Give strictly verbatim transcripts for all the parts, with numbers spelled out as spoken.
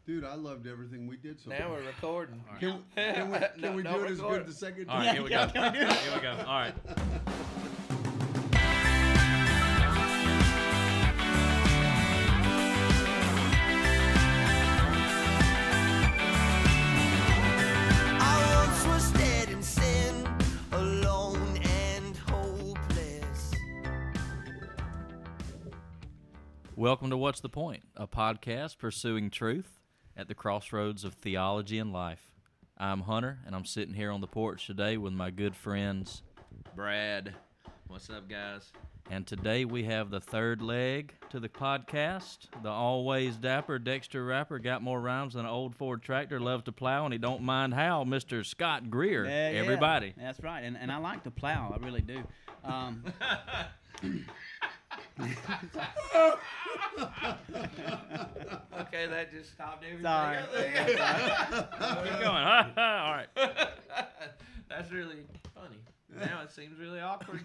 Dude, I loved everything we did so Now far. we're recording. Right. Can, can we, can No, we do don't it as record. good the second All right, time? here we Yeah, go. can we do it? Here we go. All right. I once was dead in sin, alone and hopeless. Welcome to What's the Point, a podcast pursuing truth at the crossroads of theology and life. I'm Hunter, and I'm sitting here on the porch today with my good friends, Brad. What's up, guys? and today we have the third leg to the podcast. The always dapper Dexter Rapper, got more rhymes than an old Ford tractor, loves to plow, and he don't mind how, Mister Scott Greer. Yeah, yeah. Everybody. That's right, and and I like to plow. I really do. Um, Okay, that just stopped everything. Sorry. Keep going. All right. That's really funny. Now it seems really awkward.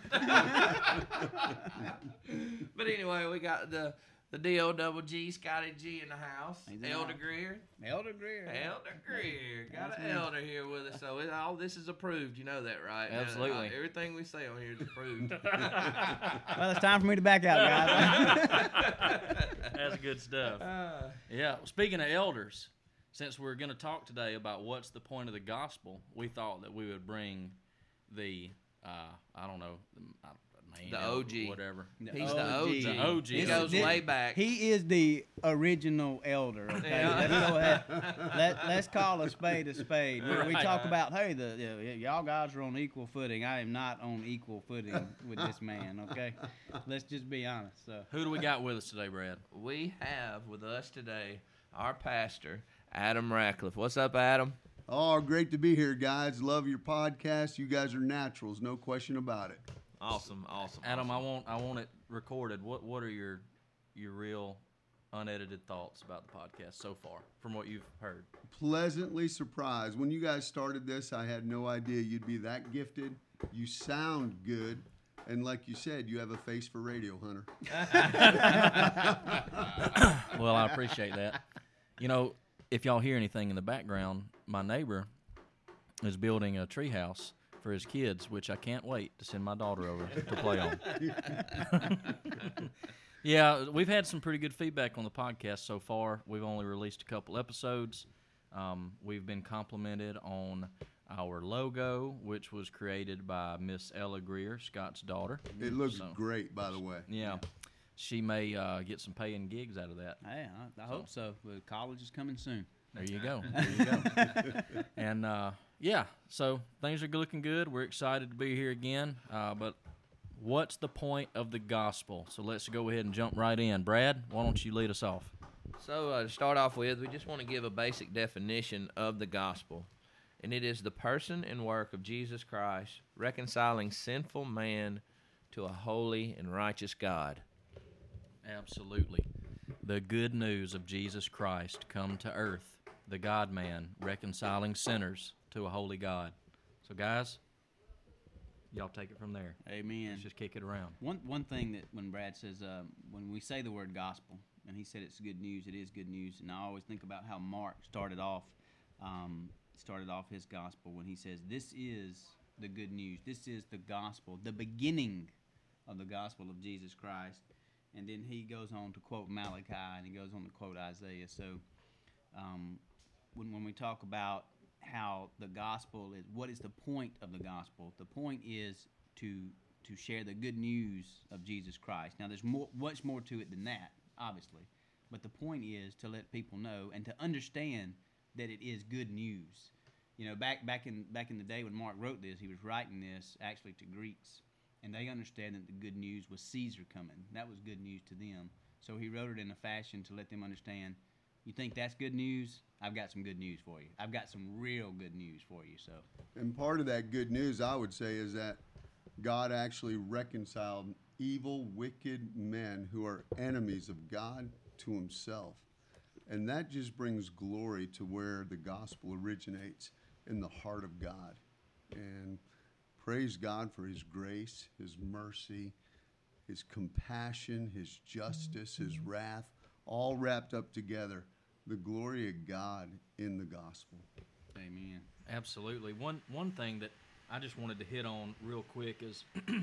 But anyway, we got the the D O double G, Scotty G in the house. He's in Elder the- Greer. Elder Greer. Elder Greer. Got That's an me. elder here with us. So it, all this is approved. You know that, right? Now, Absolutely. uh, everything we say on here is approved. Well, it's time for me to back out, guys. That's good stuff. Uh, Yeah, speaking of elders, since we're going to talk today about what's the point of the gospel, we thought that we would bring the, uh, I don't know, the, uh, main The elder, O G. whatever. He's the O G. The O G. He This goes is- way back. He is the original elder. Okay, Yeah. let's go ahead. Let, let's call a spade a spade. We, we Right. talk about, hey, the, the y'all guys are on equal footing. I am not on equal footing with this man. Okay, let's just be honest. So. Who do we got with us today, Brad? We have with us today our pastor, Adam Ratcliffe. What's up, Adam? Oh, great to be here, guys. Love your podcast. You guys are naturals, no question about it. Awesome, awesome. Adam, awesome. I want I want it recorded. What what are your your real unedited thoughts about the podcast so far from what you've heard? Pleasantly surprised. When you guys started this, I had no idea you'd be that gifted. You sound good. And like you said, you have a face for radio, Hunter. Well, I appreciate that. You know, if y'all hear anything in the background, my neighbor is building a treehouse for his kids, which I can't wait to send my daughter over to play on. Yeah, we've had some pretty good feedback on the podcast so far. We've only released a couple episodes. Um, we've been complimented on our logo, which was created by Miss Ella Greer, Scott's daughter. It looks So, great, by the way. Yeah, she may uh, get some paying gigs out of that. Hey, I, I hope so. Well, college is coming soon. There you go. There you go. And uh, yeah, so things are looking good. We're excited to be here again. Uh, but what's the point of the gospel? So let's go ahead and jump right in. Brad, why don't you lead us off? So uh, to start off with, we just want to give a basic definition of the gospel. And it is the person and work of Jesus Christ reconciling sinful man to a holy and righteous God. Absolutely. The good news of Jesus Christ come to earth, the God-man reconciling sinners to a holy God. So guys, y'all take it from there. Amen. Let's just kick it around. One one thing that when Brad says um, when we say the word gospel, and he said it's good news, it is good news, and I always think about how Mark started off um, started off his gospel when he says, "This is the good news. This is the gospel, the beginning of the gospel of Jesus Christ." And then he goes on to quote Malachi, and he goes on to quote Isaiah. So um, when when we talk about how the gospel is, what is the point of the gospel? The point is to to share the good news of Jesus Christ. Now, there's more, much more to it than that, obviously, but the point is to let people know and to understand that it is good news. You know, back back in back in the day when Mark wrote this, he was writing this actually to Greeks, and they understand that the good news was Caesar coming. That was good news to them. So he wrote it in a fashion to let them understand, you think that's good news? I've got some good news for you. I've got some real good news for you. So, And part of that good news, I would say, is that God actually reconciled evil, wicked men who are enemies of God to himself. And that just brings glory to where the gospel originates, in the heart of God. And praise God for his grace, his mercy, his compassion, his justice, his wrath, all wrapped up together. the glory of God in the gospel. Amen. Absolutely. One one thing that I just wanted to hit on real quick is,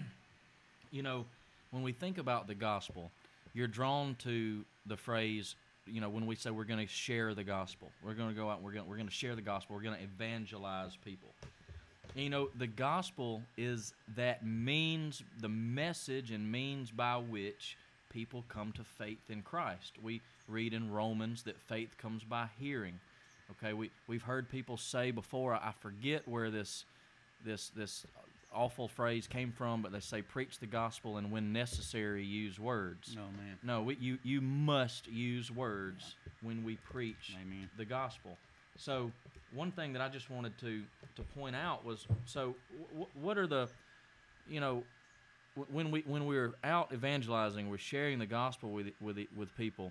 you know, when we think about the gospel, you're drawn to the phrase, you know, when we say we're going to share the gospel, we're going to go out and we're going we're going to share the gospel, we're going to evangelize people. And, you know, the gospel is that means, the message and means by which people come to faith in Christ. We read in Romans that faith comes by hearing. Okay, we we've heard people say before. I forget where this this this awful phrase came from, but they say preach the gospel and when necessary use words. No, man. No, we, you you must use words when we preach Amen. the gospel. So one thing that I just wanted to to point out was, so w- what are the, you know, w- when we when we're out evangelizing, we're sharing the gospel with with with people.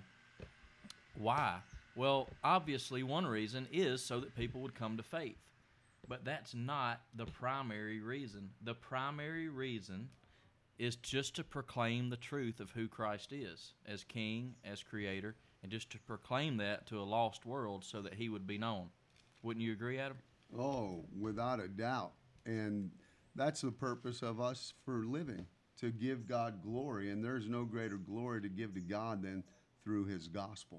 Why? Well, obviously, one reason is so that people would come to faith. But that's not the primary reason. The primary reason is just to proclaim the truth of who Christ is as King, as Creator, and just to proclaim that to a lost world so that He would be known. Wouldn't you agree, Adam? Oh, without a doubt. And that's the purpose of us for living, to give God glory. And there's no greater glory to give to God than through His gospel.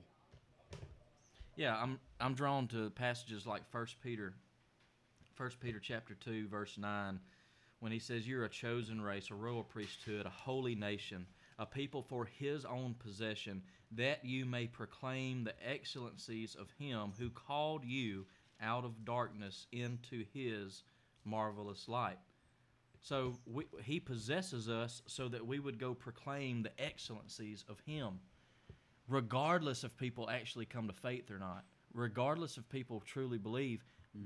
Yeah, I'm I'm drawn to passages like First Peter, First Peter chapter two, verse nine, when he says, "You're a chosen race, a royal priesthood, a holy nation, a people for His own possession, that you may proclaim the excellencies of Him who called you out of darkness into His marvelous light." So we, He possesses us so that we would go proclaim the excellencies of Him, regardless if people actually come to faith or not, regardless if people truly believe,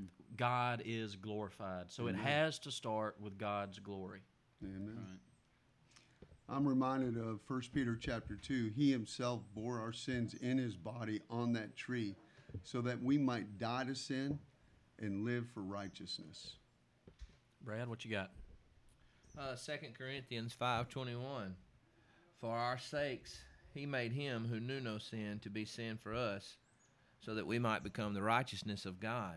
God is glorified. So Amen. It has to start with God's glory. Amen. Right. I'm reminded of First Peter chapter two. He Himself bore our sins in His body on that tree so that we might die to sin and live for righteousness. Brad, what you got? Uh, Second Corinthians five twenty-one. For our sakes He made Him who knew no sin to be sin for us, so that we might become the righteousness of God.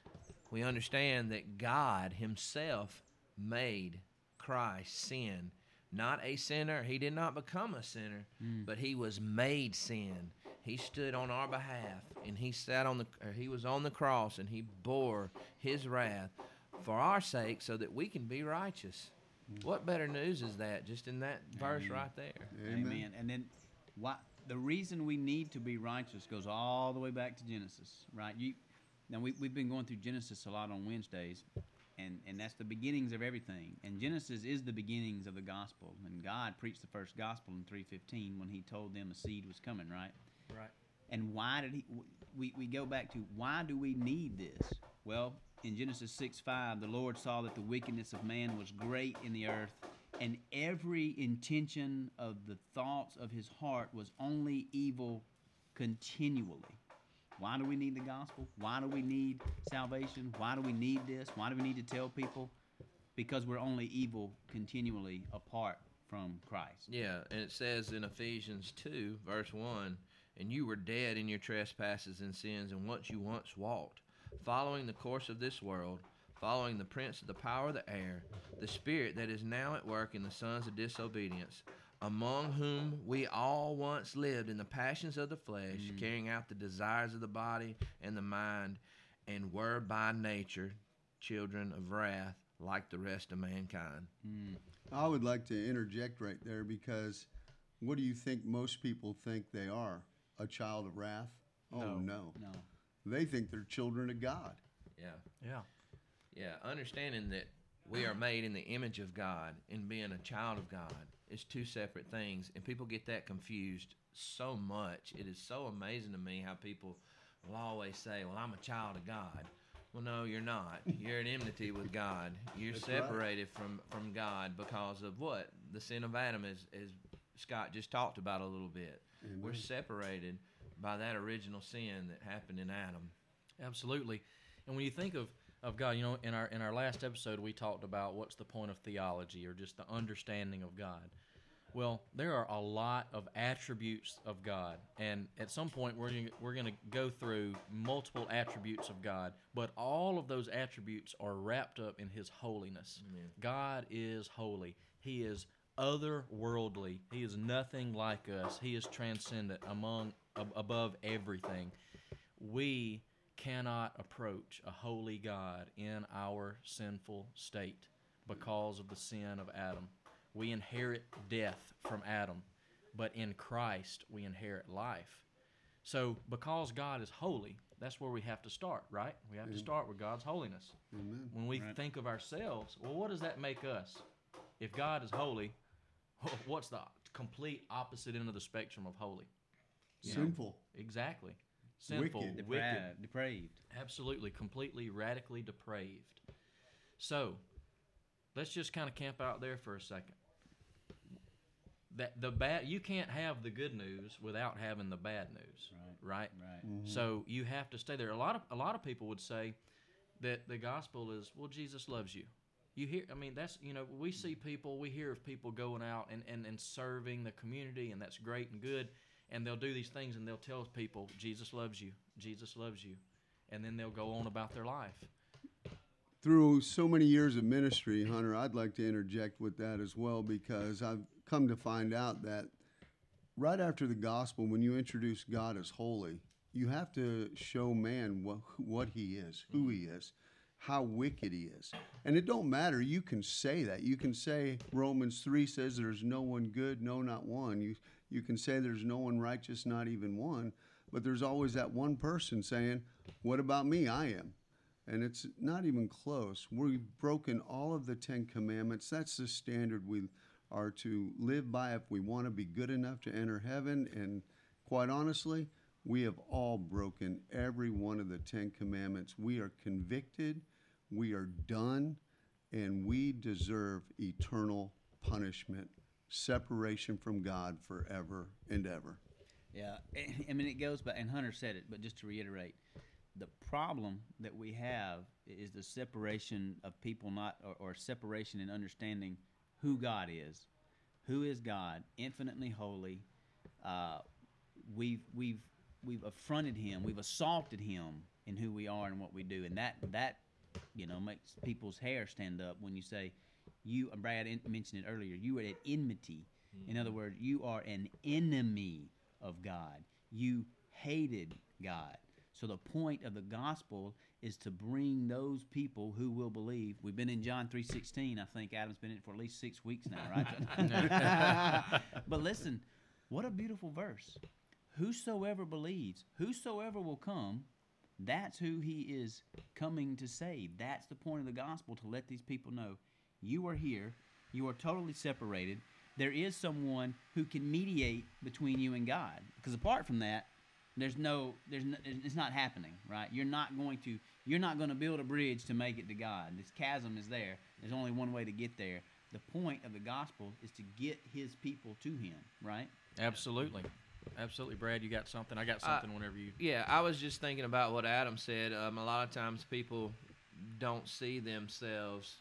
We understand that God Himself made Christ sin. Not a sinner. He did not become a sinner, mm. but He was made sin. He stood on our behalf, and He sat on the. Or he was on the cross, and He bore His wrath for our sake, so that we can be righteous. Mm. What better news is that? Just in that verse Amen. right there. Amen. Amen. And then, why the reason we need to be righteous goes all the way back to Genesis, right? You now we we've been going through Genesis a lot on Wednesdays. And, and that's the beginnings of everything. And Genesis is the beginnings of the gospel. And God preached the first gospel in three fifteen when He told them a seed was coming, right? Right. And why did He? We, we go back to, why do we need this? Well, in Genesis six five, the Lord saw that the wickedness of man was great in the earth, and every intention of the thoughts of his heart was only evil continually. Why do we need the gospel? Why do we need salvation? Why do we need this? Why do we need to tell people? Because we're only evil continually apart from Christ. Yeah, and it says in Ephesians two, verse one, "And you were dead in your trespasses and sins, and what you once walked, following the course of this world, following the prince of the power of the air, the spirit that is now at work in the sons of disobedience, among whom we all once lived in the passions of the flesh, mm. carrying out the desires of the body and the mind, and were by nature children of wrath like the rest of mankind." Mm. I would like to interject right there, because what do you think most people think they are? A child of wrath? Oh, No. no. No. They think they're children of God. Yeah. Yeah. Yeah, understanding that we are made in the image of God and being a child of God is two separate things, and people get that confused so much. It is so amazing to me how people will always say, well, I'm a child of God. Well, no, you're not. You're in enmity with God. You're That's separated from, from God because of what? The sin of Adam, as, as Scott just talked about a little bit. Amen. We're separated by that original sin that happened in Adam. Absolutely. And when you think of, of God, you know, in our in our last episode we talked about what's the point of theology, or just the understanding of God. Well, there are a lot of attributes of God, and at some point we're gonna, we're going to go through multiple attributes of God, but all of those attributes are wrapped up in His holiness. Amen. God is holy. He is otherworldly. He is nothing like us. He is transcendent, among ab- above everything. We cannot approach a holy God in our sinful state because of the sin of Adam. We inherit death from Adam, but in Christ we inherit life. So because God is holy, that's where we have to start, right? We have to start with God's holiness. Amen. When we Right. think of ourselves, well, what does that make us? If God is holy, what's the complete opposite end of the spectrum of holy? You know? Sinful. Exactly. Sinful, Wicked. wicked, Depraved. depraved. absolutely, completely, radically depraved. So, let's just kind of camp out there for a second. That the bad, you can't have the good news without having the bad news, Right. right? Right. So you have to stay there. A lot of a lot of people would say that the gospel is, well, Jesus loves you. You hear, I mean, that's, you know, we see people, we hear of people going out and, and, and serving the community, and that's great and good. And they'll do these things and they'll tell people, Jesus loves you, Jesus loves you. And then they'll go on about their life. Through so many years of ministry, Hunter, I'd like to interject with that as well, because I've come to find out that right after the gospel, when you introduce God as holy, you have to show man what, what he is, who he is, how wicked he is. And it don't matter. You can say that. You can say Romans three says there's no one good, no, not one. You, you can say there's no one righteous, not even one. But there's always that one person saying, what about me? I am. And it's not even close. We've broken all of the Ten Commandments. That's the standard we are to live by if we want to be good enough to enter heaven. And quite honestly, we have all broken every one of the Ten Commandments. We are convicted, we are done, and we deserve eternal punishment, separation from God forever and ever. Yeah, I mean, it goes back, and Hunter said it, but just to reiterate, the problem that we have is the separation of people not, or, or separation in understanding who God is. Who is God? Infinitely holy. Uh, we've we've we've affronted Him. We've assaulted Him in who we are and what we do, and that that you know makes people's hair stand up when you say, you. Brad in, mentioned it earlier. You are at enmity. Mm-hmm. In other words, you are an enemy of God. You hated God. So the point of the gospel is to bring those people who will believe. We've been in John three sixteen. I think Adam's been in it for at least six weeks now, right? But listen, what a beautiful verse. Whosoever believes, whosoever will come, that's who he is coming to save. That's the point of the gospel, to let these people know you are here, you are totally separated. There is someone who can mediate between you and God. Because apart from that, There's no, there's no, it's not happening, right? You're not going to, you're not going to build a bridge to make it to God. This chasm is there. There's only one way to get there. The point of the gospel is to get His people to Him, right? Absolutely. Absolutely. Brad, you got something? I got something whenever you... Yeah, I was just thinking about what Adam said. Um, a lot of times people don't see themselves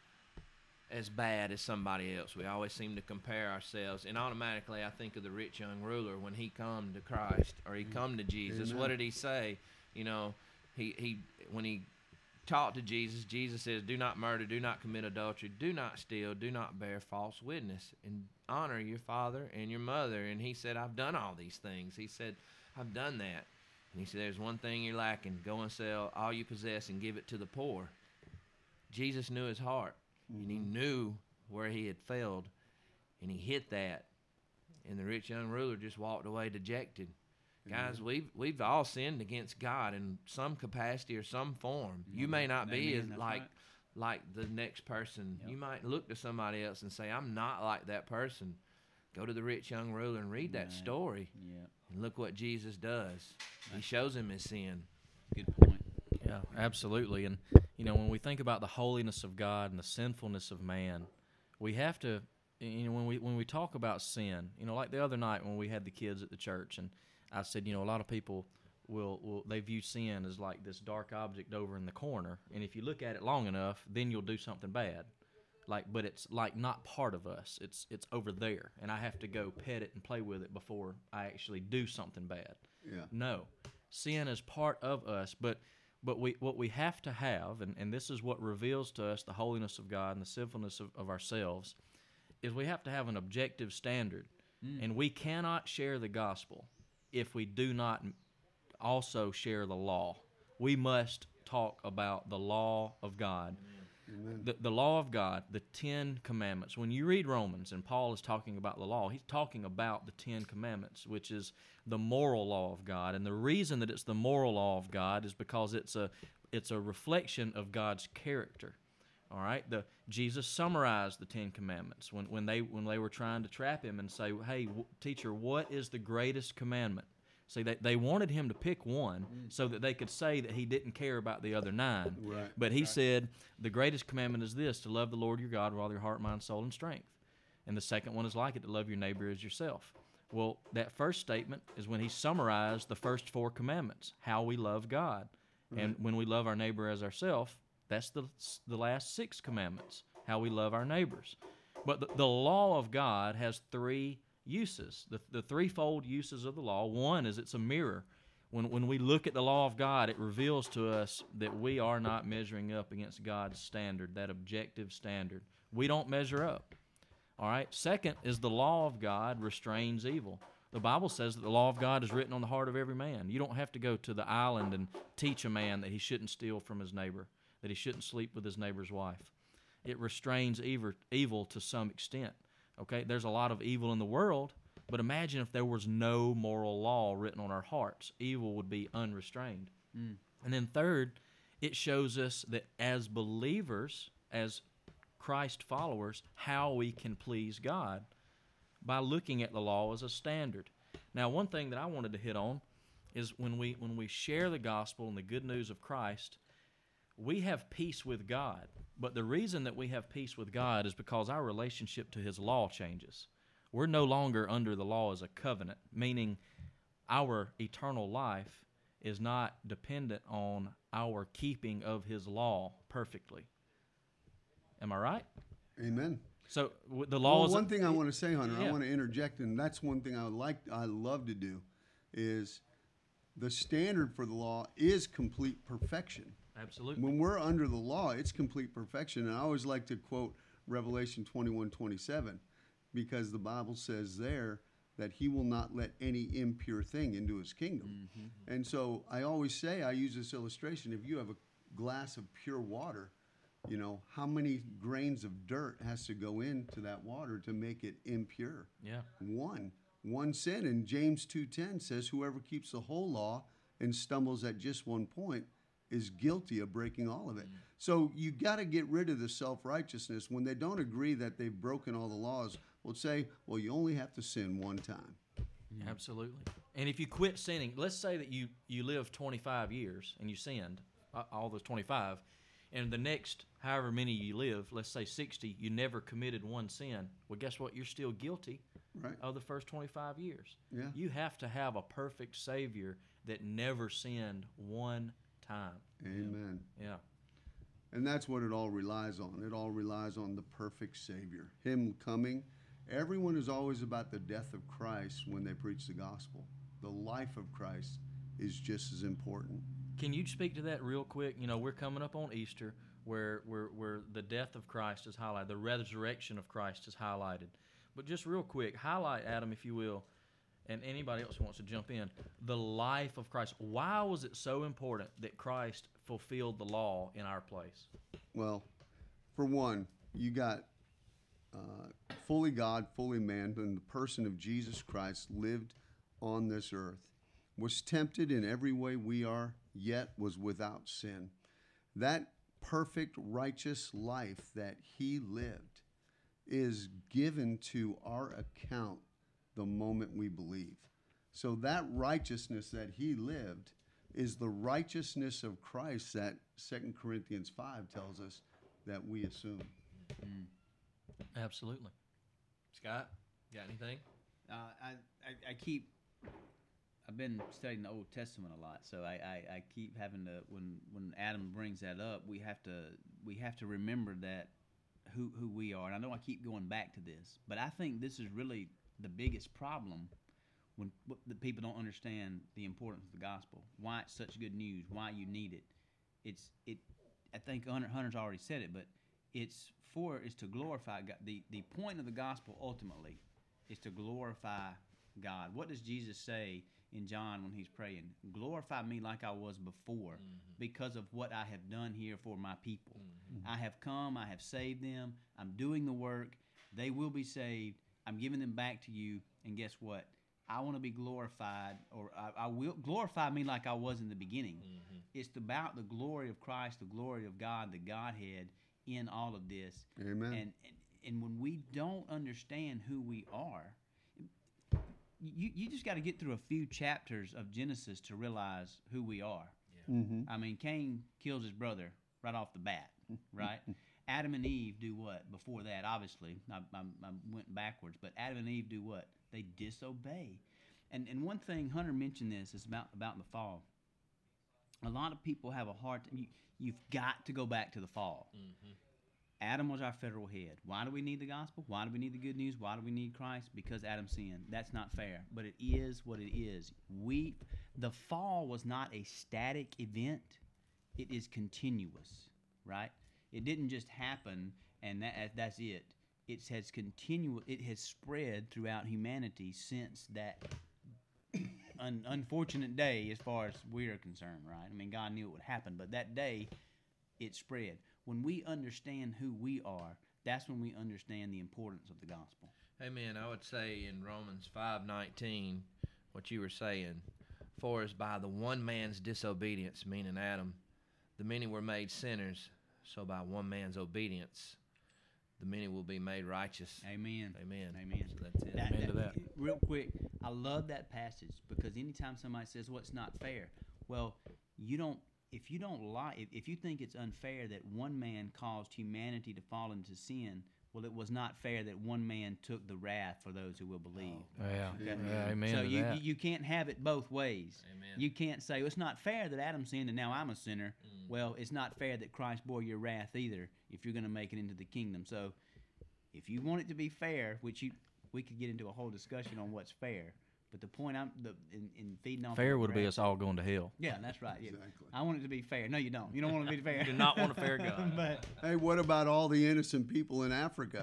as bad as somebody else. We always seem to compare ourselves, and automatically I think of the rich young ruler when he come to Christ, or he come to Jesus. Amen. What did he say? You know, he, he when he talked to Jesus, Jesus says, do not murder, do not commit adultery, do not steal, do not bear false witness, and honor your father and your mother. And he said, I've done all these things. He said, I've done that. And he said, there's one thing you're lacking. Go and sell all you possess and give it to the poor. Jesus knew his heart. Mm-hmm. And he knew where he had failed, and he hit that. And the rich young ruler just walked away dejected. Mm-hmm. Guys, we've we've all sinned against God in some capacity or some form. Mm-hmm. You may not be Amen. as like right. like the next person. Yep. You might look to somebody else and say, I'm not like that person. Go to the rich young ruler and read that Right. story. Yeah. And look what Jesus does. He shows him his sin. Good point. Yeah, absolutely. And, you know, when we think about the holiness of God and the sinfulness of man, we have to, you know, when we when we talk about sin, you know, like the other night when we had the kids at the church, and I said, you know, a lot of people will, will they view sin as like this dark object over in the corner, and if you look at it long enough, then you'll do something bad. like, but it's like not part of us. It's it's over there, and I have to go pet it and play with it before I actually do something bad. Yeah. No, sin is part of us, but but we what we have to have, and, and this is what reveals to us the holiness of God and the sinfulness of, of ourselves, is we have to have an objective standard, mm. and we cannot share the gospel if we do not also share the law. We must talk about the law of God. Amen. The, the law of God, the Ten Commandments. When you read Romans and Paul is talking about the law, he's talking about the Ten Commandments, which is the moral law of God. And the reason that it's the moral law of God is because it's a it's a reflection of God's character. All right, the Jesus summarized the Ten Commandments when, when they when they were trying to trap him and say, "Hey, w- teacher, what is the greatest commandment?" See, they, they wanted him to pick one mm. so that they could say that he didn't care about the other nine. Right. But he right. said, the greatest commandment is this, to love the Lord your God with all your heart, mind, soul, and strength. And the second one is like it, to love your neighbor as yourself. Well, that first statement is when he summarized the first four commandments, how we love God. Right. And when we love our neighbor as ourselves, that's the, the last six commandments, how we love our neighbors. But the, the law of God has three uses, the, the threefold uses of the law. One is it's a mirror. When when we look at the law of God, it reveals to us that we are not measuring up against God's standard, that objective standard. We don't measure up. All right. Second is the law of God restrains evil. The Bible says that the law of God is written on the heart of every man. You don't have to go to the island and teach a man that he shouldn't steal from his neighbor, that he shouldn't sleep with his neighbor's wife. It restrains evil, evil to some extent. Okay, there's a lot of evil in the world, but imagine if there was no moral law written on our hearts. Evil would be unrestrained. Mm. And then third, it shows us that as believers, as Christ followers, how we can please God by looking at the law as a standard. Now, one thing that I wanted to hit on is when we when we share the gospel and the good news of Christ, we have peace with God. But the reason that we have peace with God is because our relationship to His law changes. We're no longer under the law as a covenant, meaning our eternal life is not dependent on our keeping of His law perfectly. Am I right? Amen. So w- the law well, is one thing I want to say, Hunter. yeah. I want to interject, and that's one thing I would like. I love to do, is the standard for the law is complete perfection. Absolutely. When we're under the law, it's complete perfection. And I always like to quote Revelation twenty-one twenty-seven, because the Bible says there that He will not let any impure thing into His kingdom. Mm-hmm. And so I always say, I use this illustration, if you have a glass of pure water, you know, how many grains of dirt has to go into that water to make it impure? Yeah. One. One sin. And James two ten says, whoever keeps the whole law and stumbles at just one point is guilty of breaking all of it. Mm. So you got to get rid of the self-righteousness. When they don't agree that they've broken all the laws, we'll say, well, you only have to sin one time. Mm. Absolutely. And if you quit sinning, let's say that you, you lived twenty-five years and you sinned, uh, all those twenty-five, and the next however many you live, let's say sixty, you never committed one sin. Well, guess what? You're still guilty right. of the first twenty-five years. Yeah. You have to have a perfect Savior that never sinned one time. Amen. Yeah. And that's what it all relies on. It all relies on the perfect Savior, Him coming. Everyone is always about the death of Christ when they preach the gospel. The life of Christ is just as important. Can you speak to that real quick? You know, we're coming up on Easter where, where, where the death of Christ is highlighted, the resurrection of Christ is highlighted. But just real quick, highlight, Adam, if you will, and anybody else who wants to jump in, the life of Christ. Why was it so important that Christ fulfilled the law in our place? Well, for one, you got uh, fully God, fully man, and the person of Jesus Christ lived on this earth, was tempted in every way we are, yet was without sin. That perfect, righteous life that He lived is given to our account the moment we believe. So that righteousness that He lived is the righteousness of Christ that Second Corinthians five tells us that we assume. Mm. Absolutely. Scott, got anything? Uh, I, I I keep. I've been studying the Old Testament a lot, so I, I, I keep having to. When when Adam brings that up, we have to we have to remember that who who we are. And I know I keep going back to this, but I think this is really the biggest problem when w- the people don't understand the importance of the gospel. Why it's such good news. Why you need it. It's it. I think Hunter, Hunter's already said it, but it's for is to glorify God. The the point of the gospel ultimately is to glorify God. What does Jesus say in John when he's praying? Glorify me like I was before, mm-hmm. because of what I have done here for my people. Mm-hmm. I have come, I have saved them, I'm doing the work, they will be saved, I'm giving them back to you, and guess what? I want to be glorified, or I, I will glorify me like I was in the beginning. Mm-hmm. It's about the glory of Christ, the glory of God, the Godhead in all of this. Amen. And, and, and when we don't understand who we are, You you just got to get through a few chapters of Genesis to realize who we are. Yeah. Mm-hmm. I mean, Cain kills his brother right off the bat, right? Adam and Eve do what before that? Obviously, I, I, I went backwards, but Adam and Eve do what? They disobey. And and one thing, Hunter mentioned this, is about, about the fall. A lot of people have a hard time. You, you've got to go back to the fall. Mm-hmm. Adam was our federal head. Why do we need the gospel? Why do we need the good news? Why do we need Christ? Because Adam sinned. That's not fair, but it is what it is. We, the fall was not a static event. It is continuous, right? It didn't just happen and that, that's it. It has continued. It has spread throughout humanity since that un, unfortunate day, as far as we are concerned, right? I mean, God knew it would happen, but that day, it spread. When we understand who we are, that's when we understand the importance of the gospel. Amen. I would say in Romans five nineteen, what you were saying, for as by the one man's disobedience, meaning Adam, the many were made sinners, so by one man's obedience, the many will be made righteous. Amen. Amen. Amen. So that's it. Amen to that. Real quick, I love that passage because anytime somebody says, well, it's not fair, well, you don't, if you don't like, if, if you think it's unfair that one man caused humanity to fall into sin, well, it was not fair that one man took the wrath for those who will believe. Oh, yeah. Okay? Yeah, amen so to you, that. you can't have it both ways. Amen. You can't say, well, it's not fair that Adam sinned and now I'm a sinner. Mm. Well, it's not fair that Christ bore your wrath either if you're going to make it into the kingdom. So if you want it to be fair, which you, we could get into a whole discussion on what's fair, but the point I'm the in, in feeding off Fair of would be wrath- us all going to hell. Yeah, that's right. Yeah. Exactly. I want it to be fair. No, you don't. You don't want it to be fair. You do not want a fair God. but Hey, what about all the innocent people in Africa?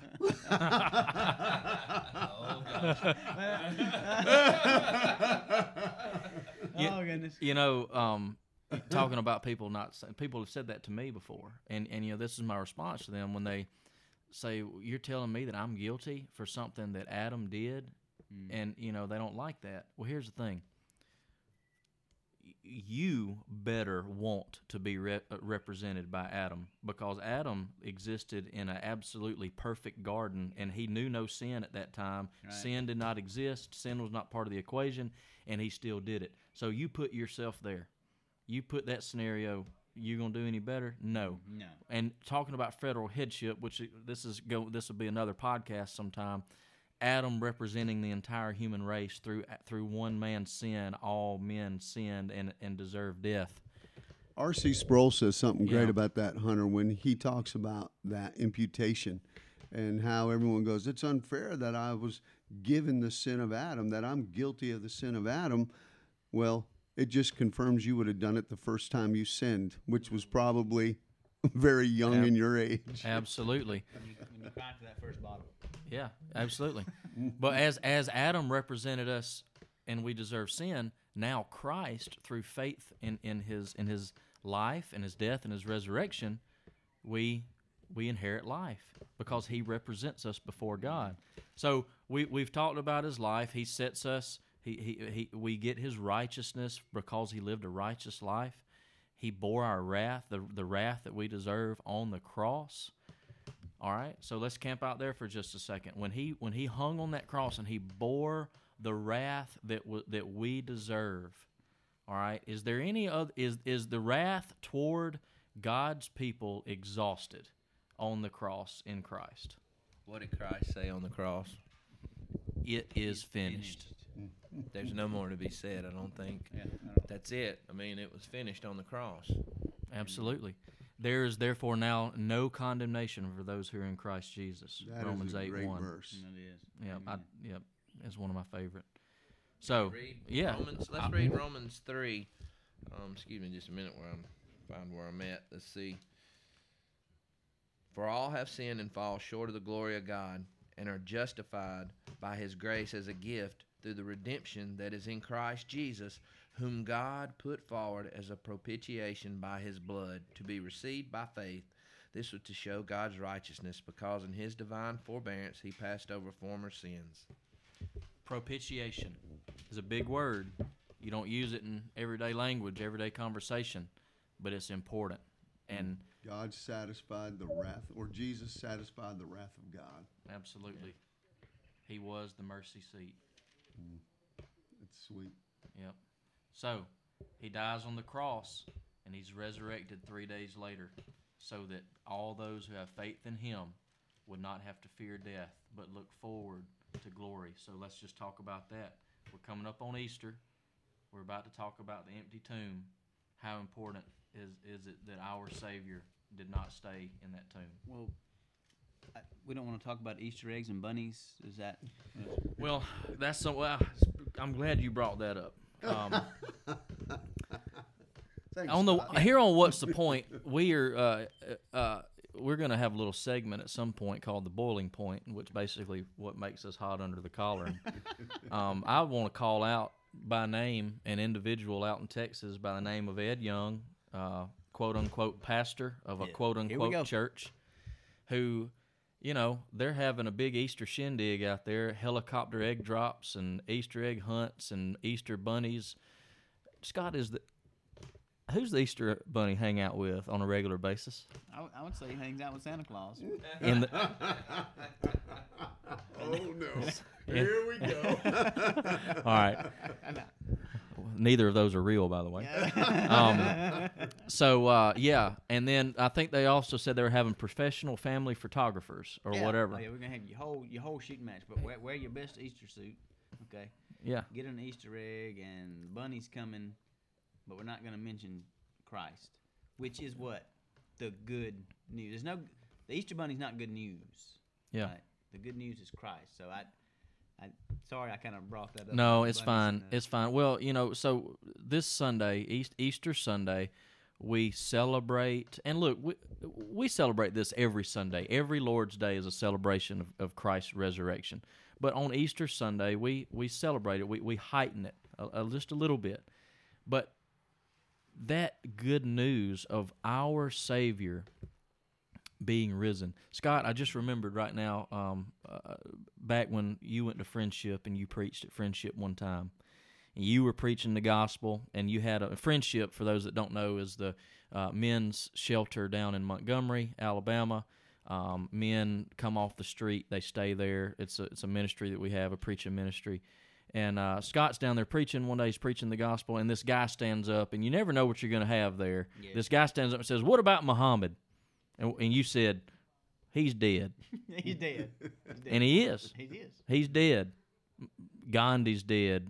You- oh goodness. You know, um, talking about people not saying, people have said that to me before, and and you know, this is my response to them when they say, "You're telling me that I'm guilty for something that Adam did," Mm. and you know they don't like that. Well, here's the thing: Y- you better want to be re- uh, represented by Adam, because Adam existed in an absolutely perfect garden, and he knew no sin at that time. Right. Sin did not exist. Sin was not part of the equation, and he still did it. So you put yourself there. You put that scenario. You gonna do any better? No. No. And talking about federal headship, which this is go, this will be another podcast sometime. Adam representing the entire human race through through one man's sin, all men sinned and and deserve death. R C Sproul says something great Yeah. about that, Hunter, when he talks about that imputation and how everyone goes, it's unfair that I was given the sin of Adam, that I'm guilty of the sin of Adam. Well, it just confirms you would have done it the first time you sinned, which was probably very young Ab- in your age. Absolutely. When you, when you cried for that first bottle. Yeah, absolutely. But as as Adam represented us and we deserve sin, now Christ, through faith in, in his in his life and his death and his resurrection, we we inherit life because he represents us before God. So we we've talked about his life. He sets us he he, he we get his righteousness because he lived a righteous life. He bore our wrath, the the wrath that we deserve on the cross. All right, so let's camp out there for just a second. When he when he hung on that cross and he bore the wrath that w- that we deserve, all right, is there any other is is the wrath toward God's people exhausted on the cross in Christ? What did Christ say on the cross? It is finished. There's no more to be said, I don't think. Yeah. I don't- That's it. I mean, it was finished on the cross. Absolutely. There is therefore now no condemnation for those who are in Christ Jesus. That is Romans a eight great one. verse. That is. Yep, I, Amen. yep, it's one of my favorite. So Read yeah, Romans, let's I- read Romans three. Um, excuse me just a minute where I'm find where I'm at. Let's see. For all have sinned and fall short of the glory of God, and are justified by his grace as a gift through the redemption that is in Christ Jesus, whom God put forward as a propitiation by his blood, to be received by faith. This was to show God's righteousness, because in his divine forbearance he passed over former sins. propitiation is a big word. You don't use it in everyday language, everyday conversation, but it's important. And God satisfied the wrath, or Jesus satisfied the wrath of God. absolutely, he was the mercy seat. It's sweet. Yep. So he dies on the cross, and he's resurrected three days later, so that all those who have faith in him would not have to fear death, but look forward to glory. So let's just talk about that. We're coming up on Easter. We're about to talk about the empty tomb. How important is is it that our Savior did not stay in that tomb? Well, I, we don't want to talk about Easter eggs and bunnies. Is that? Well, that's so. Well, I'm glad you brought that up. Um, Thanks, on the Scott. here on what's the point? We are uh, uh, we're going to have a little segment at some point called the boiling point, which basically what makes us hot under the collar. um, I want to call out by name an individual out in Texas by the name of Ed Young, uh, quote unquote pastor of a Yeah. quote Here we go. unquote church, who, you know, they're having a big Easter shindig out there, helicopter egg drops and Easter egg hunts and Easter bunnies. Scott, is the who's the Easter bunny hang out with on a regular basis? I, w- I would say he hangs out with Santa Claus. In the, Oh no! Here we go. all right. Neither of those are real, by the way. Um, so uh, yeah, and then I think they also said they were having professional family photographers or Yeah. whatever. Oh, yeah, we're gonna have your whole your whole shooting match, but wear, wear your best Easter suit. Okay. Yeah. Get an Easter egg, and the bunny's coming, but we're not gonna mention Christ, which is what the good news. There's no the Easter bunny's not good news. Yeah. Right? The good news is Christ. So I, I sorry I kind of brought that up. No, about the it's bunnies fine. and the- It's fine. Well, you know, so this Sunday, East, Easter Sunday, we celebrate, and look, we, we celebrate this every Sunday. Every Lord's Day is a celebration of, of Christ's resurrection. But on Easter Sunday, we, we celebrate it. We, we heighten it a, a, just a little bit. But that good news of our Savior being risen. Scott, I just remembered right now, um, uh, back when you went to Friendship and you preached at Friendship one time, and you were preaching the gospel, and you had a Friendship, for those that don't know, is the uh, men's shelter down in Montgomery, Alabama. Um, men come off the street, they stay there. It's a, it's a ministry that we have, a preaching ministry. And uh, Scott's down there preaching. One day he's preaching the gospel, and this guy stands up, and you never know what you're going to have there. Yeah. This guy stands up and says, "What about Muhammad?" And, and you said, "He's dead." He's dead. He's dead. And he is. He is. He's dead. Gandhi's dead.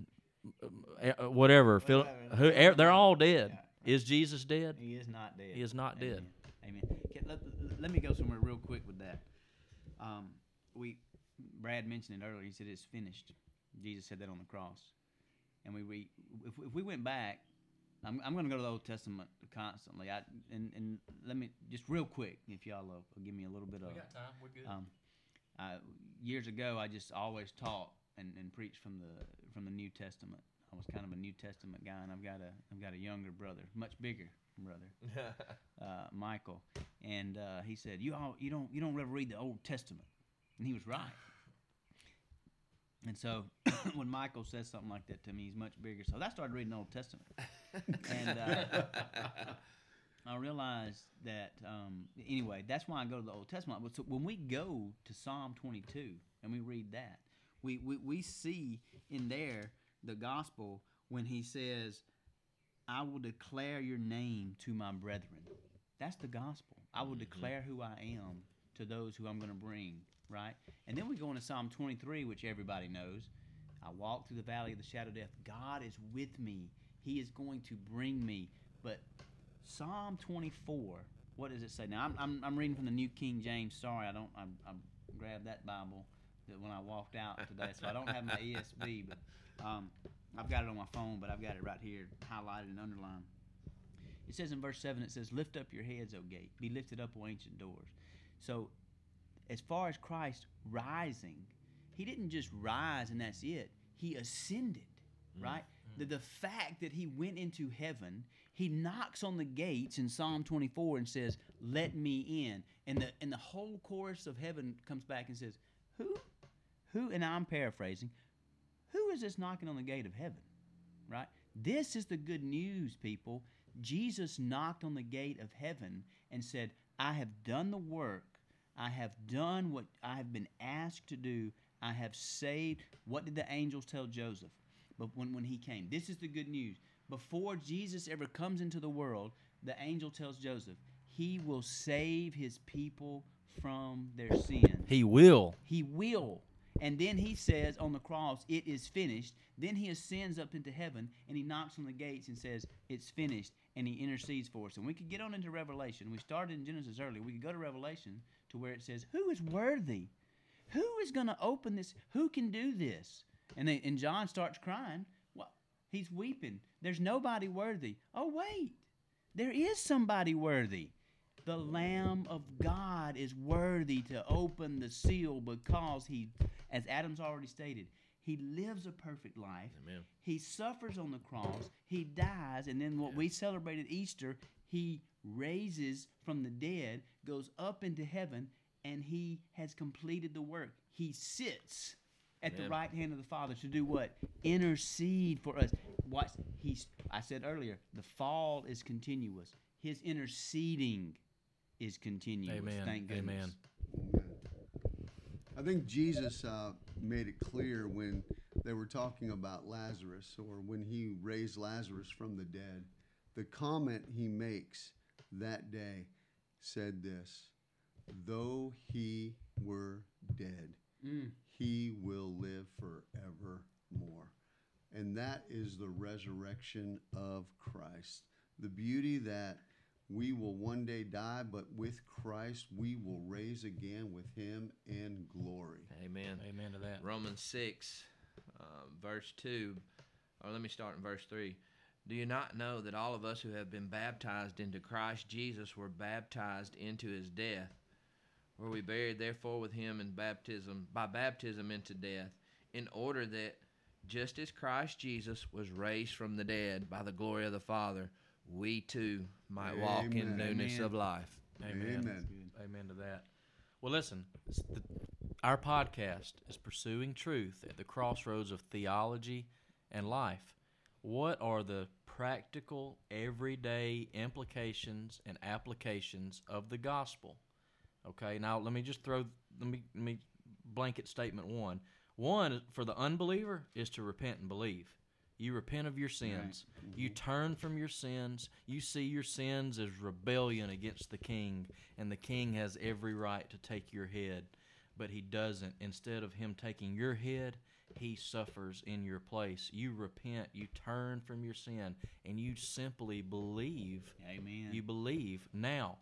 Uh, Whatever. Phil, who, er, they're all dead. Is Jesus dead? He is not dead. He is not dead. Amen. Amen. Okay, let, let me go somewhere real quick with that. Um, we, Brad mentioned it earlier. He said it's finished. Jesus said that on the cross. And we read, if, if we went back, I'm, I'm going to go to the Old Testament constantly. I, and, and let me, just real quick, if y'all will, give me a little bit of. time. We're good. Um, uh, years ago, I just always taught and, and preached from the from the New Testament. I was kind of a New Testament guy, and I've got a I've got a younger brother, much bigger brother, uh, Michael, and uh, he said, "You all you don't you don't ever read the Old Testament," and he was right. And so when Michael says something like that to me, he's much bigger. So I started reading the Old Testament, and uh, I realized that um, anyway. That's why I go to the Old Testament. But so when we go to Psalm twenty-two and we read that, we, we, we see in there the gospel when he says, "I will declare your name to my brethren." That's the gospel. I will declare who I am to those who I'm going to bring. Right? And then we go into Psalm twenty-three, which everybody knows. I walk through the valley of the shadow of death. God is with me. He is going to bring me. But Psalm twenty-four what does it say? Now I'm I'm, I'm reading from the New King James. Sorry, I don't I, I grabbed that Bible that when I walked out today, so I don't have my E S V, but um, I've got it on my phone, but I've got it right here highlighted and underlined. It says in verse seven, it says, "Lift up your heads, O gate, be lifted up, O ancient doors." So, as far as Christ rising, he didn't just rise and that's it. He ascended, right? Mm-hmm. The, the fact that he went into heaven, he knocks on the gates in Psalm twenty-four and says, "Let me in." And the and the whole chorus of heaven comes back and says, "Who? Who?" And I'm paraphrasing. Who is this knocking on the gate of heaven, right? This is the good news, people. Jesus knocked on the gate of heaven and said, "I have done the work. I have done what I have been asked to do. I have saved." What did the angels tell Joseph? But when, when he came, this is the good news. Before Jesus ever comes into the world, the angel tells Joseph, he will save his people from their sins. He will. He will. And then he says on the cross, "It is finished." Then he ascends up into heaven and he knocks on the gates and says, "It's finished." And he intercedes for us. And we could get on into Revelation. We started in Genesis earlier. We could go to Revelation to where it says, who is worthy? Who is going to open this? Who can do this? And then and John starts crying. Well, he's weeping. There's nobody worthy. Oh, wait. There is somebody worthy. The Lamb of God is worthy to open the seal because he, as Adam's already stated, he lives a perfect life. Amen. He suffers on the cross. He dies. And then what yeah. we celebrate at Easter, he raises from the dead, goes up into heaven, and he has completed the work. He sits at Amen. the right hand of the Father to do what? Intercede for us. What he's, I said earlier, the fall is continuous. His interceding is continuous. Amen. Thank goodness. Amen. Amen. I think Jesus uh, made it clear when they were talking about Lazarus, or when he raised Lazarus from the dead. The comment he makes that day said this: "Though he were dead, mm. he will live forevermore." And that is the resurrection of Christ. The beauty that we will one day die, but with Christ we will raise again with him in glory. Amen. Amen to that. Romans six, uh, verse two, or let me start in verse three. "Do you not know that all of us who have been baptized into Christ Jesus were baptized into his death? Were we buried therefore with him in baptism, by baptism into death, in order that just as Christ Jesus was raised from the dead by the glory of the Father, we too might Amen. walk in newness Amen. of life." Amen. Amen. Amen to that. Well, listen, the, our podcast is pursuing truth at the crossroads of theology and life. What are the practical, everyday implications and applications of the gospel? Okay, now let me just throw, let me, let me blanket statement one. One, for the unbeliever, is to repent and believe. You repent of your sins. Right. Mm-hmm. You turn from your sins. You see your sins as rebellion against the king, and the king has every right to take your head, but he doesn't. Instead of him taking your head, he suffers in your place. You repent. You turn from your sin, and you simply believe. Amen. You believe. Now.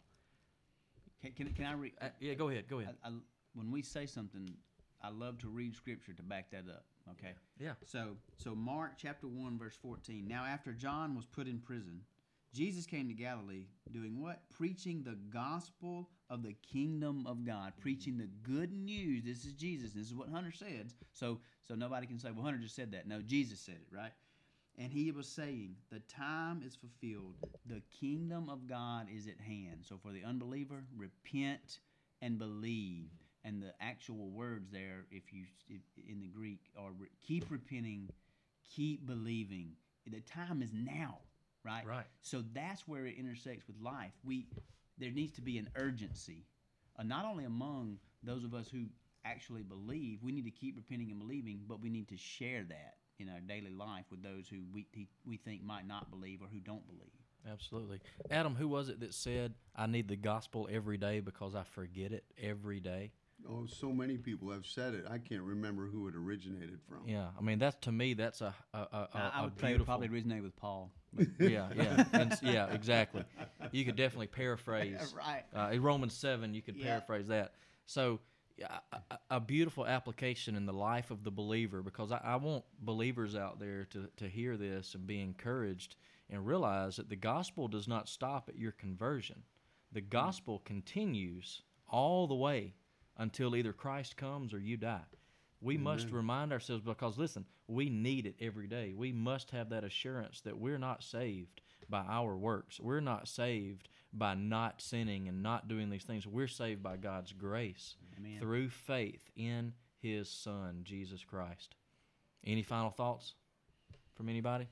Can, can, can I read? Uh, yeah, go ahead. Go ahead. I, I, when we say something, I love to read Scripture to back that up. Okay. Yeah. So, so Mark chapter one verse fourteen. "Now after John was put in prison, Jesus came to Galilee, doing what? Preaching the gospel of the kingdom of God, preaching the good news." This is Jesus. This is what Hunter said. So, so nobody can say, "Well, Hunter just said that." No, Jesus said it, right? "And he was saying, the time is fulfilled. The kingdom of God is at hand." So for the unbeliever, repent and believe. And the actual words there, if you if, in the Greek, are re, keep repenting, keep believing. The time is now, right? Right. So that's where it intersects with life. We there needs to be an urgency, uh, not only among those of us who actually believe. We need to keep repenting and believing, but we need to share that in our daily life with those who we we think might not believe or who don't believe. Absolutely. Adam, who was it that said, "I need the gospel every day because I forget it every day"? oh, so many people have said it. I can't remember who it originated from. Yeah, I mean that's to me that's a a, a, a, I, I a would say it beautiful. probably originated with Paul. Yeah, yeah, and, s- yeah, exactly. You could definitely paraphrase. Right. Uh, in Romans seven, you could Yeah. paraphrase that. So, yeah, a, a- a beautiful application in the life of the believer, because I, I want believers out there to, to hear this and be encouraged and realize that the gospel does not stop at your conversion. The gospel continues all the way until either Christ comes or you die. We must remind ourselves, because listen, we need it every day. We must have that assurance that we're not saved by our works. We're not saved by not sinning and not doing these things. We're saved by God's grace Amen. through faith in His Son, Jesus Christ. Any final thoughts from anybody?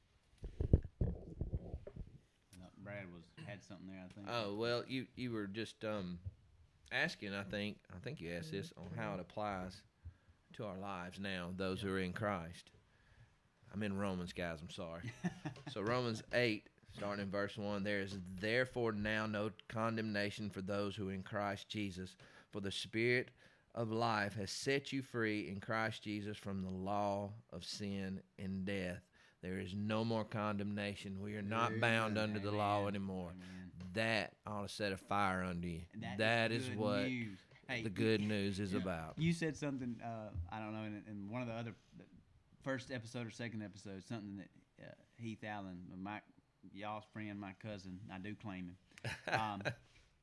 No, Brad was had something there, I think. Oh well, you you were just um, asking. I think I think you asked this on how it applies to our lives now. Those who are in Christ. I'm in Romans, guys. I'm sorry. So Romans eight, starting in verse one, there is therefore now no condemnation for those who are in Christ Jesus, for the Spirit of life has set you free in Christ Jesus from the law of sin and death. There is no more condemnation. We are not Amen. bound under the law Amen. anymore. Amen. That ought to set a fire under you. And that that is is, good what news. Hey, the good news is about. You said something, uh, I don't know, in, in one of the other, the first episode or second episode, something that uh, Heath Allen, my y'all's friend, my cousin, I do claim him. Um, uh,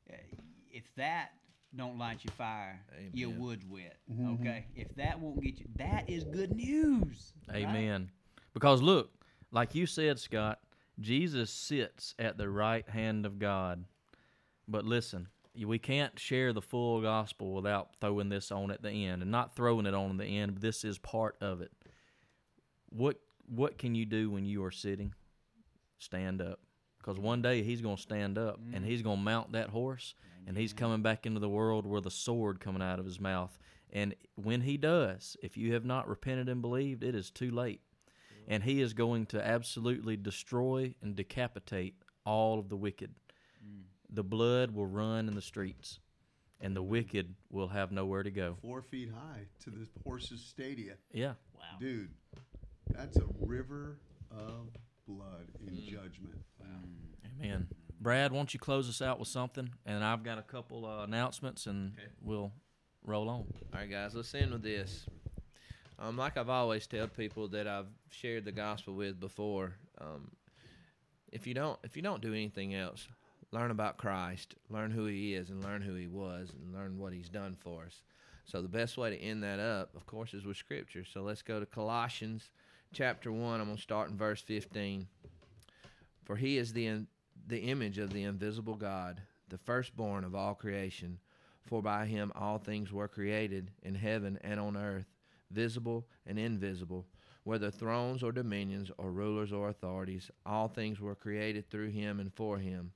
if that don't light your fire, your Amen. wood's wet. Okay, if that won't get you, that is good news. right? Amen. Because look, like you said, Scott, Jesus sits at the right hand of God. But listen, we can't share the full gospel without throwing this on at the end, and not throwing it on at the end, but this is part of it. What what can you do when you are sitting? Stand up. Because one day he's going to stand up, and he's going to mount that horse, and he's coming back into the world with a sword coming out of his mouth. And when he does, if you have not repented and believed, it is too late. And he is going to absolutely destroy and decapitate all of the wicked. The blood will run in the streets, and the wicked will have nowhere to go. Four feet high to the horse's stadia. Yeah. Wow. Dude, that's a river of blood in judgment. Amen. Brad, won't you close us out with something? And I've got a couple uh, announcements, and Okay. we'll roll on. All right, guys, let's end with this. Um, like I've always told people that I've shared the gospel with before, um, if you don't if you don't do anything else, learn about Christ, learn who He is, and learn who He was, and learn what He's done for us. So the best way to end that up, of course, is with Scripture. So let's go to Colossians chapter one. I'm going to start in verse fifteen. For He is the in, the image of the invisible God, the firstborn of all creation. For by Him all things were created, in heaven and on earth, visible and invisible, whether thrones or dominions or rulers or authorities, all things were created through Him and for Him.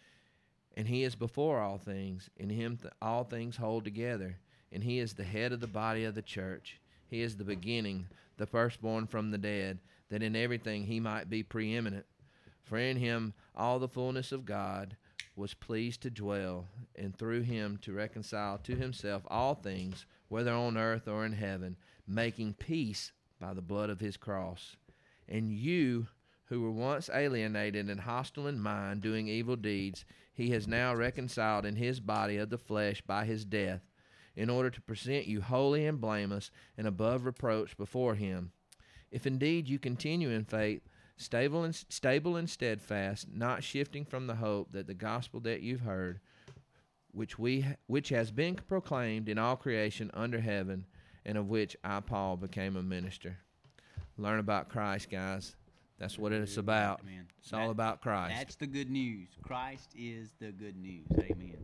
And He is before all things, in Him th- all things hold together, and He is the head of the body of the church. He is the beginning, the firstborn from the dead, that in everything He might be preeminent. For in Him all the fullness of God was pleased to dwell, and through Him to reconcile to Himself all things, whether on earth or in heaven, making peace by the blood of His cross. And you, who were once alienated and hostile in mind, doing evil deeds, He has now reconciled in His body of the flesh by His death, in order to present you holy and blameless and above reproach before Him. If indeed you continue in faith, stable and stable and steadfast, not shifting from the hope that the gospel that you've heard, which we which has been proclaimed in all creation under heaven, and of which I, Paul, became a minister. Learn about Christ, guys. That's what it's about. Amen. It's all That- about Christ. That's the good news. Christ is the good news. Amen.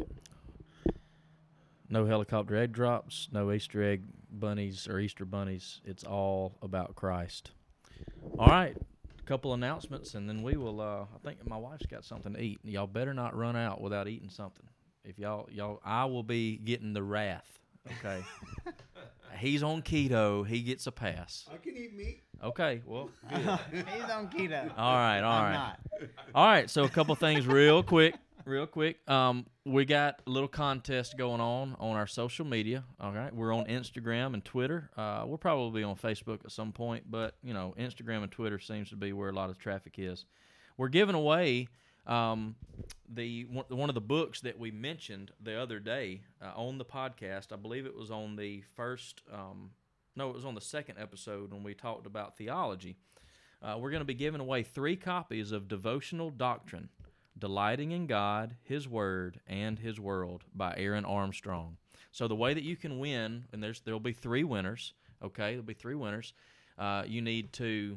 No helicopter egg drops, no Easter egg bunnies or Easter bunnies. It's all about Christ. All right, a couple announcements, and then we will. Uh, I think my wife's got something to eat. Y'all better not run out without eating something. If y'all, y'all, I will be getting the wrath. Okay. He's on keto. He gets a pass. I can eat meat. Okay. Well, good. He's on keto. All right. All I'm right. not. All right. So a couple things real quick. real quick. Um, we got a little contest going on on our social media. All right, we're on Instagram and Twitter. Uh, we'll probably be on Facebook at some point, but you know, Instagram and Twitter seems to be where a lot of traffic is. We're giving away um, the one one of the books that we mentioned the other day uh, on the podcast. I believe it was on the first. Um, no, it was on the second episode when we talked about theology. Uh, we're going to be giving away three copies of Devotional Doctrine, Delighting in God, His Word, and His World by Aaron Armstrong. So the way that you can win, and there's there'll be three winners, okay? There'll be three winners. Uh, you need to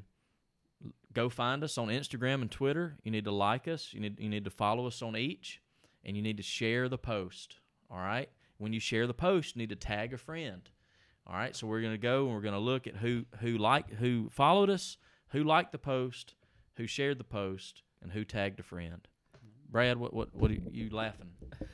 go find us on Instagram and Twitter. You need to like us. You need you need to follow us on each, and you need to share the post, all right? When you share the post, you need to tag a friend, all right? So we're going to go and we're going to look at who who like who followed us, who liked the post, who shared the post, and who tagged a friend. Brad, what what what are you laughing?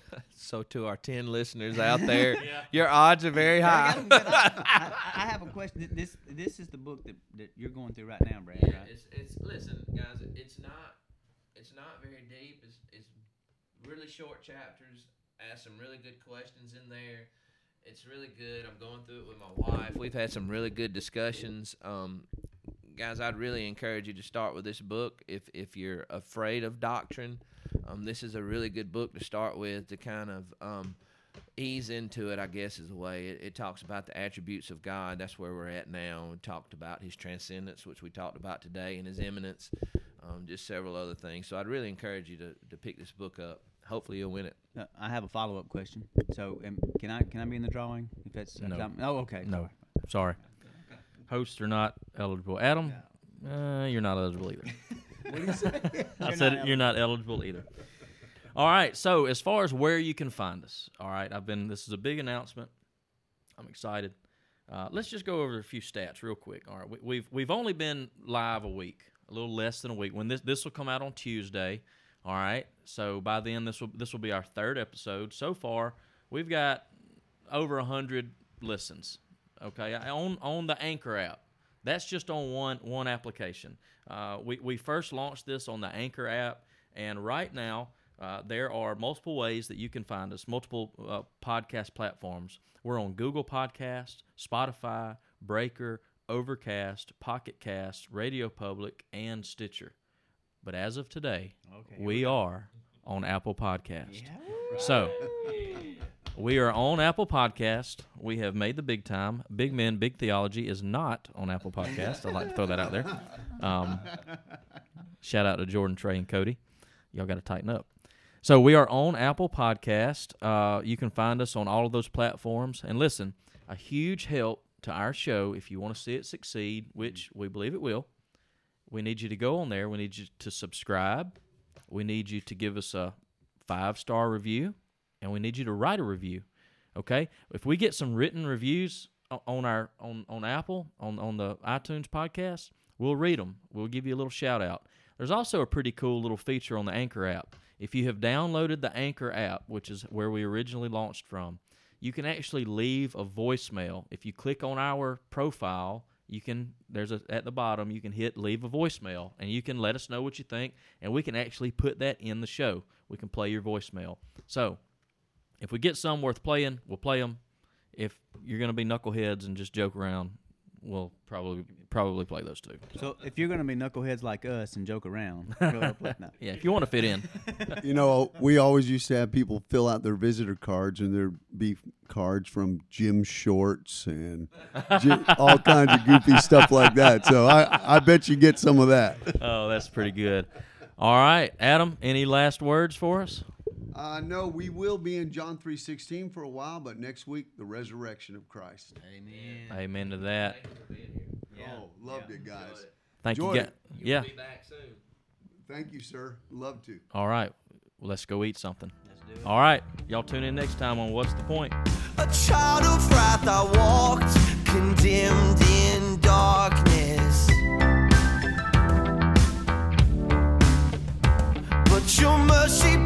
So to our ten listeners out there, your odds are very high. I, got- I, I have a question. This this is the book that, that you're going through right now, Brad. Yeah, Right? it's it's listen, guys. It's not it's not very deep. It's it's really short chapters. Ask some really good questions in there. It's really good. I'm going through it with my wife. We've had some really good discussions. Um, guys, I'd really encourage you to start with this book if if you're afraid of doctrine. Um, this is a really good book to start with to kind of um, ease into it, I guess is the way. It, it talks about the attributes of God. That's where we're at now. We talked about His transcendence, which we talked about today, and His immanence, um, just several other things. So I'd really encourage you to, to pick this book up. Hopefully you'll win it. Uh, I have a follow up question. So um, can I can I be in the drawing? If that's No. I'm- oh okay. No, sorry. Hosts are not eligible. Adam, uh, you're not eligible either. What do you say? I said it, you're not eligible either. All right, so as far as where you can find us, all right, I've been. This is a big announcement. I'm excited. Uh, let's just go over a few stats real quick. All right, we, we've we've only been live a week, a little less than a week. When this this will come out on Tuesday, all right. So by then this will this will be our third episode. So far, we've got over a hundred listens. Okay, on on the Anchor app. That's just on one one application. Uh, we we first launched this on the Anchor app, and right now uh, there are multiple ways that you can find us, multiple uh, podcast platforms. We're on Google Podcast, Spotify, Breaker, Overcast, Pocket Cast, Radio Public, and Stitcher. But as of today, Okay, we are on Apple Podcast. So we are on Apple Podcast. We have made the big time. Big Men, Big Theology is not on Apple Podcast. I'd like to throw that out there. Um, shout out to Jordan, Trey, and Cody. Y'all got to tighten up. So we are on Apple Podcast. Uh, you can find us on all of those platforms. And listen, a huge help to our show, if you want to see it succeed, which we believe it will, we need you to go on there. We need you to subscribe. We need you to give us a five-star review. And we need you to write a review, okay? If we get some written reviews on our on, on Apple, on, on the iTunes podcast, we'll read them. We'll give you a little shout-out. There's also a pretty cool little feature on the Anchor app. If you have downloaded the Anchor app, which is where we originally launched from, you can actually leave a voicemail. If you click on our profile, you can there's a at the bottom, you can hit leave a voicemail, and you can let us know what you think, and we can actually put that in the show. We can play your voicemail. So if we get some worth playing, we'll play them. If you're going to be knuckleheads and just joke around, we'll probably probably play those too. So if you're going to be knuckleheads like us and joke around, go up with that. Yeah, if you want to fit in. You know, we always used to have people fill out their visitor cards, and there'd be cards from Jim Shorts and Jim, all kinds of goofy stuff like that. So I, I bet you get some of that. Oh, that's pretty good. All right, Adam, any last words for us? Uh, no, we will be in John three sixteen for a while, but next week, the resurrection of Christ. Amen. Amen to that. Thank you for being here. Yeah. Oh, loved Yeah. it, guys. Thank you. Enjoyed Ga- it. yeah. We'll be back soon. Thank you, sir. Love to. All right. Well, let's go eat something. Let's do it. All right. Y'all tune in next time on What's the Point? A child of wrath I walked, condemned in darkness. But your mercy